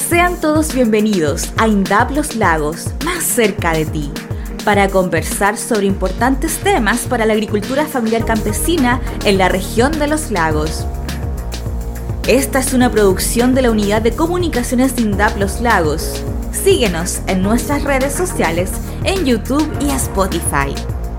Sean todos bienvenidos a INDAP Los Lagos, más cerca de ti, para conversar sobre importantes temas para la agricultura familiar campesina en la región de Los Lagos. Esta es una producción de la Unidad de Comunicaciones de INDAP Los Lagos. Síguenos en nuestras redes sociales, en YouTube y Spotify.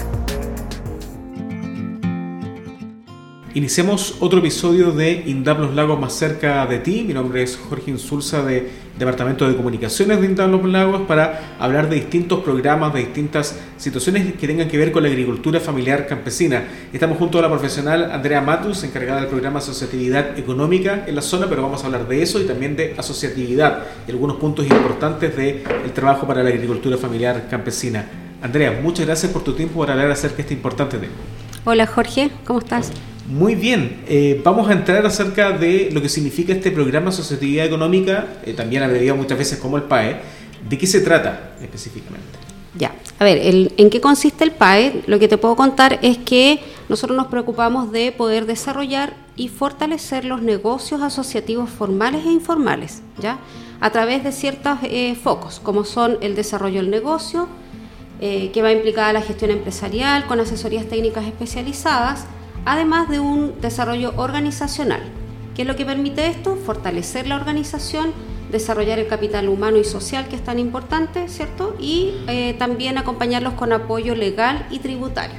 Iniciamos otro episodio de INDAP Los Lagos más cerca de ti. Mi nombre es Jorge Insulza de Departamento de Comunicaciones de INDAP Los Lagos para hablar de distintos programas, de distintas situaciones que tengan que ver con la agricultura familiar campesina. Estamos junto a la profesional Andrea Matus, encargada del programa Asociatividad Económica en la zona, pero vamos a hablar de eso y también de asociatividad y algunos puntos importantes del trabajo para la agricultura familiar campesina. Andrea, muchas gracias por tu tiempo para hablar acerca de este importante tema. Hola Jorge, ¿cómo estás? Muy bien, vamos a entrar acerca de lo que significa este programa Asociatividad Económica, también abreviado muchas veces como el PAE. ¿De qué se trata específicamente? Ya, a ver, ¿en qué consiste el PAE? Lo que te puedo contar es que nosotros nos preocupamos de poder desarrollar y fortalecer los negocios asociativos formales e informales, ¿ya? A través de ciertos focos, como son el desarrollo del negocio, que va implicada la gestión empresarial con asesorías técnicas especializadas, además de un desarrollo organizacional. ¿Qué es lo que permite esto? Fortalecer la organización, desarrollar el capital humano y social, que es tan importante, ¿cierto? Y también acompañarlos con apoyo legal y tributario.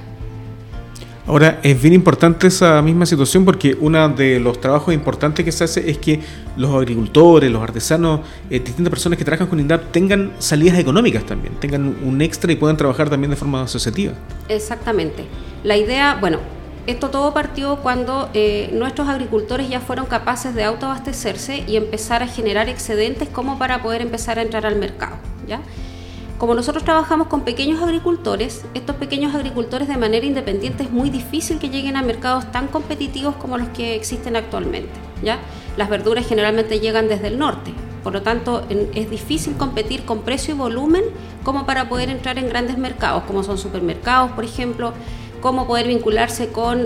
Ahora, es bien importante esa misma situación porque uno de los trabajos importantes que se hace es que los agricultores, los artesanos, distintas personas que trabajan con INDAP tengan salidas económicas también, tengan un extra y puedan trabajar también de forma asociativa. Exactamente. La idea, bueno, esto todo partió cuando nuestros agricultores ya fueron capaces de autoabastecerse y empezar a generar excedentes como para poder empezar a entrar al mercado, ¿ya? Como nosotros trabajamos con pequeños agricultores, estos pequeños agricultores de manera independiente es muy difícil que lleguen a mercados tan competitivos como los que existen actualmente, ¿ya? Las verduras generalmente llegan desde el norte, por lo tanto es difícil competir con precio y volumen como para poder entrar en grandes mercados, como son supermercados, por ejemplo, cómo poder vincularse con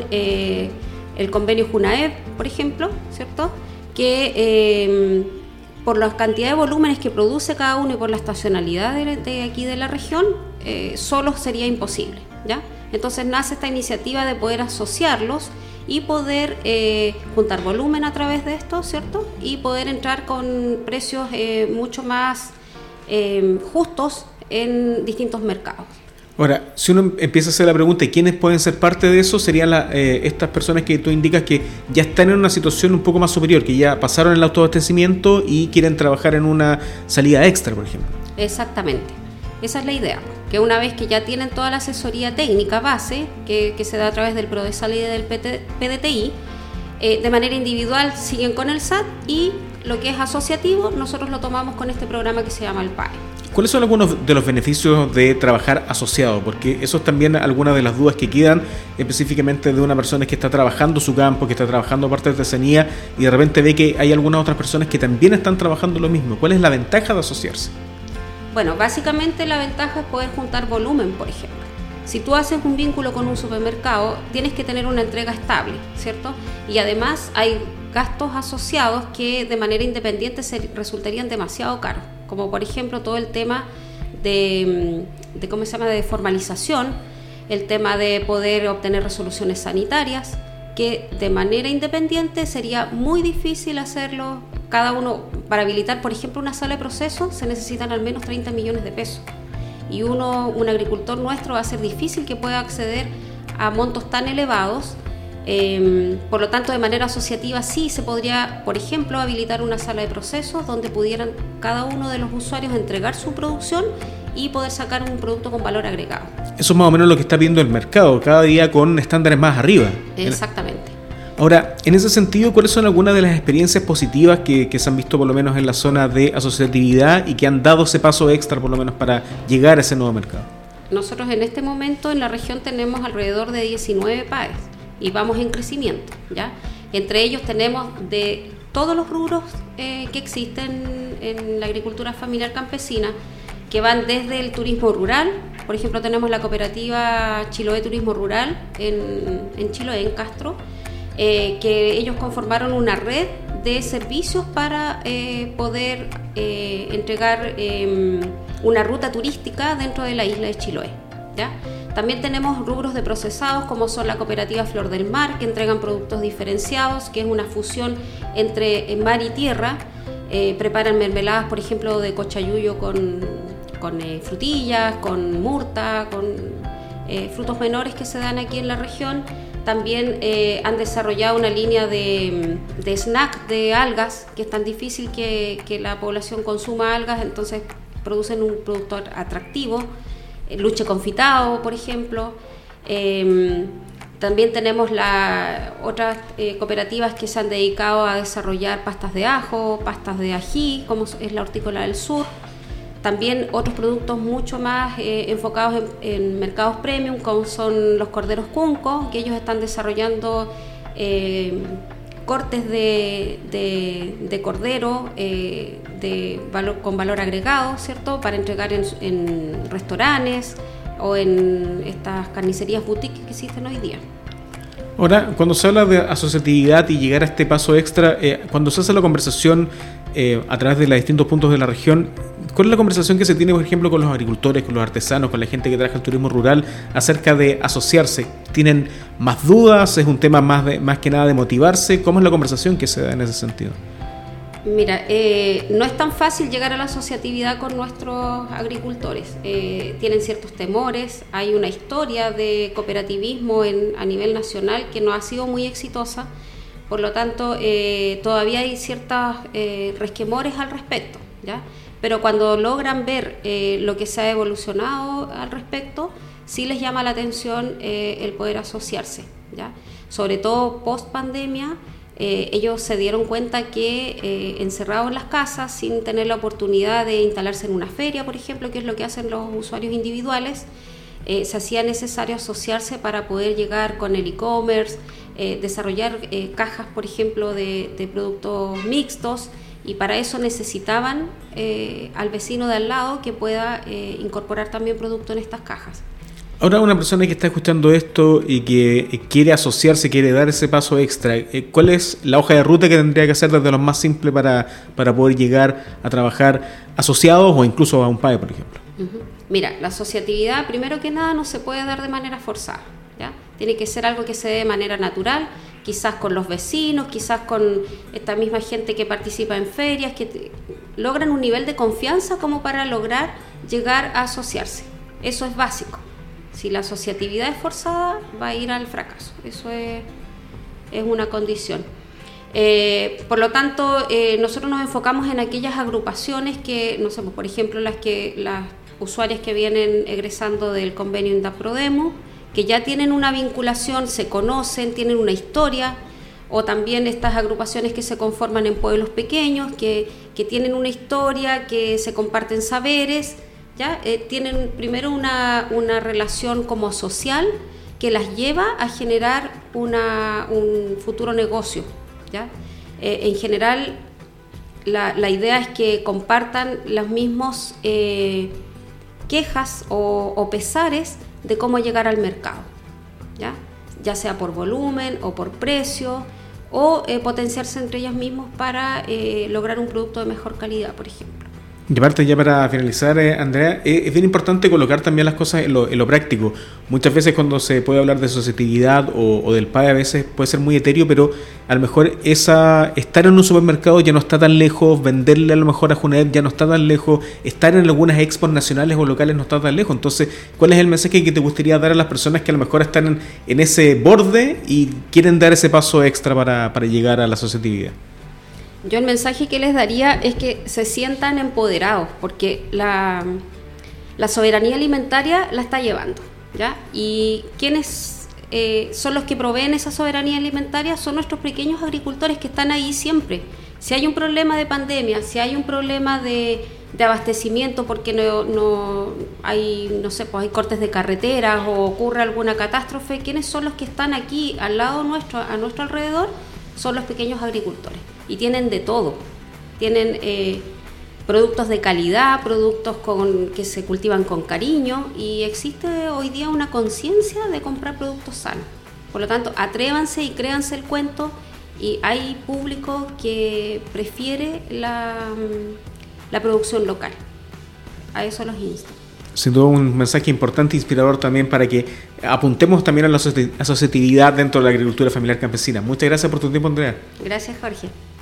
el convenio Junaed, por ejemplo, ¿cierto? Que por la cantidad de volúmenes que produce cada uno y por la estacionalidad de aquí de la región, solo sería imposible, ¿ya? Entonces nace esta iniciativa de poder asociarlos y poder juntar volumen a través de esto, ¿cierto? Y poder entrar con precios mucho más justos en distintos mercados. Ahora, si uno empieza a hacer la pregunta, ¿y quiénes pueden ser parte de eso? Serían estas personas que tú indicas que ya están en una situación un poco más superior, que ya pasaron el autoabastecimiento y quieren trabajar en una salida extra, por ejemplo. Exactamente, esa es la idea, que una vez que ya tienen toda la asesoría técnica base, que se da a través del Prodesal y del PDTI, de manera individual siguen con el SAT y lo que es asociativo, nosotros lo tomamos con este programa que se llama el PAE. ¿Cuáles son algunos de los beneficios de trabajar asociado? Porque eso es también algunas de las dudas que quedan específicamente de una persona que está trabajando su campo, que está trabajando parte de artesanía y de repente ve que hay algunas otras personas que también están trabajando lo mismo. ¿Cuál es la ventaja de asociarse? Bueno, básicamente la ventaja es poder juntar volumen, por ejemplo. Si tú haces un vínculo con un supermercado, tienes que tener una entrega estable, ¿cierto? Y además hay gastos asociados que de manera independiente resultarían demasiado caros, como por ejemplo todo el tema de formalización, el tema de poder obtener resoluciones sanitarias, que de manera independiente sería muy difícil hacerlo. Cada uno, para habilitar por ejemplo una sala de proceso, se necesitan al menos 30 millones de pesos. Y un agricultor nuestro va a ser difícil que pueda acceder a montos tan elevados. Por lo tanto, de manera asociativa sí se podría, por ejemplo, habilitar una sala de procesos donde pudieran cada uno de los usuarios entregar su producción y poder sacar un producto con valor agregado. Eso es más o menos lo que está viendo el mercado, cada día con estándares más arriba. Exactamente. Ahora, en ese sentido, ¿cuáles son algunas de las experiencias positivas que se han visto por lo menos en la zona de asociatividad y que han dado ese paso extra por lo menos para llegar a ese nuevo mercado? Nosotros en este momento en la región tenemos alrededor de 19 PAEs y vamos en crecimiento, ¿ya? Entre ellos tenemos de todos los rubros que existen en la agricultura familiar campesina, que van desde el turismo rural. Por ejemplo, tenemos la cooperativa Chiloé Turismo Rural en Chiloé, en Castro, que ellos conformaron una red de servicios para poder entregar una ruta turística dentro de la isla de Chiloé, ¿ya? También tenemos rubros de procesados como son la cooperativa Flor del Mar, que entregan productos diferenciados, que es una fusión entre mar y tierra. Preparan mermeladas, por ejemplo, de cochayuyo con frutillas, con murta, con frutos menores que se dan aquí en la región. También han desarrollado una línea de snack de algas, que es tan difícil que la población consuma algas, entonces producen un producto atractivo. Luche confitado, por ejemplo. También tenemos otras cooperativas que se han dedicado a desarrollar pastas de ajo, pastas de ají, como es la Hortícola del Sur. También otros productos mucho más enfocados en mercados premium, como son los corderos Cunco, que ellos están desarrollando cortes de cordero con valor agregado, ¿cierto?, para entregar en restaurantes o en estas carnicerías boutique que existen hoy día. Ahora, cuando se habla de asociatividad y llegar a este paso extra, cuando se hace la conversación a través de los distintos puntos de la región, ¿cuál es la conversación que se tiene, por ejemplo, con los agricultores, con los artesanos, con la gente que trabaja el turismo rural acerca de asociarse? ¿Tienen más dudas? ¿Es un tema más que nada de motivarse? ¿Cómo es la conversación que se da en ese sentido? Mira, no es tan fácil llegar a la asociatividad con nuestros agricultores. Tienen ciertos temores. Hay una historia de cooperativismo a nivel nacional que no ha sido muy exitosa. Por lo tanto, todavía hay ciertos resquemores al respecto, ¿ya? Pero cuando logran ver lo que se ha evolucionado al respecto, sí les llama la atención el poder asociarse, ¿ya? Sobre todo post pandemia, ellos se dieron cuenta que encerrados en las casas, sin tener la oportunidad de instalarse en una feria, por ejemplo, que es lo que hacen los usuarios individuales, se hacía necesario asociarse para poder llegar con el e-commerce, desarrollar cajas, por ejemplo, de productos mixtos, y para eso necesitaban al vecino de al lado que pueda incorporar también producto en estas cajas. Ahora, una persona que está escuchando esto y que quiere asociarse, quiere dar ese paso extra, ¿cuál es la hoja de ruta que tendría que hacer desde lo más simple para poder llegar a trabajar asociados o incluso a un PAE, por ejemplo? Uh-huh. Mira, la asociatividad, primero que nada, no se puede dar de manera forzada, ¿ya? Tiene que ser algo que se dé de manera natural, quizás con los vecinos, quizás con esta misma gente que participa en ferias, que logran un nivel de confianza como para lograr llegar a asociarse. Eso es básico. Si la asociatividad es forzada, va a ir al fracaso. Eso es una condición. Por lo tanto, nosotros nos enfocamos en aquellas agrupaciones que, no sé, por ejemplo, las usuarias que vienen egresando del convenio INDAP-PRODEMO, que ya tienen una vinculación, se conocen, tienen una historia, o también estas agrupaciones que se conforman en pueblos pequeños, que tienen una historia, que se comparten saberes, ¿ya? Tienen primero una relación como social que las lleva a generar un futuro negocio, ¿ya? En general, la idea es que compartan los mismos quejas o pesares de cómo llegar al mercado, ya sea por volumen o por precio, o potenciarse entre ellas mismos para lograr un producto de mejor calidad, por ejemplo. Y aparte, ya para finalizar, Andrea, es bien importante colocar también las cosas en lo práctico. Muchas veces cuando se puede hablar de asociatividad o del PAE, a veces puede ser muy etéreo, pero a lo mejor estar en un supermercado ya no está tan lejos, venderle a lo mejor a Junaed ya no está tan lejos, estar en algunas expos nacionales o locales no está tan lejos. Entonces, ¿cuál es el mensaje que te gustaría dar a las personas que a lo mejor están en ese borde y quieren dar ese paso extra para llegar a la asociatividad? Yo el mensaje que les daría es que se sientan empoderados, porque la soberanía alimentaria la está llevando, ¿ya? Y quienes son los que proveen esa soberanía alimentaria son nuestros pequeños agricultores que están ahí siempre. Si hay un problema de pandemia, si hay un problema de abastecimiento porque no hay, no sé, pues hay cortes de carreteras o ocurre alguna catástrofe, ¿quiénes son los que están aquí al lado nuestro, a nuestro alrededor? Son los pequeños agricultores. Y tienen de todo, tienen productos de calidad, productos que se cultivan con cariño, y existe hoy día una conciencia de comprar productos sanos. Por lo tanto, atrévanse y créanse el cuento y hay público que prefiere la producción local. A eso los insto. Sin duda un mensaje importante e inspirador también para que apuntemos también a la asociatividad dentro de la agricultura familiar campesina. Muchas gracias por tu tiempo, Andrea. Gracias, Jorge.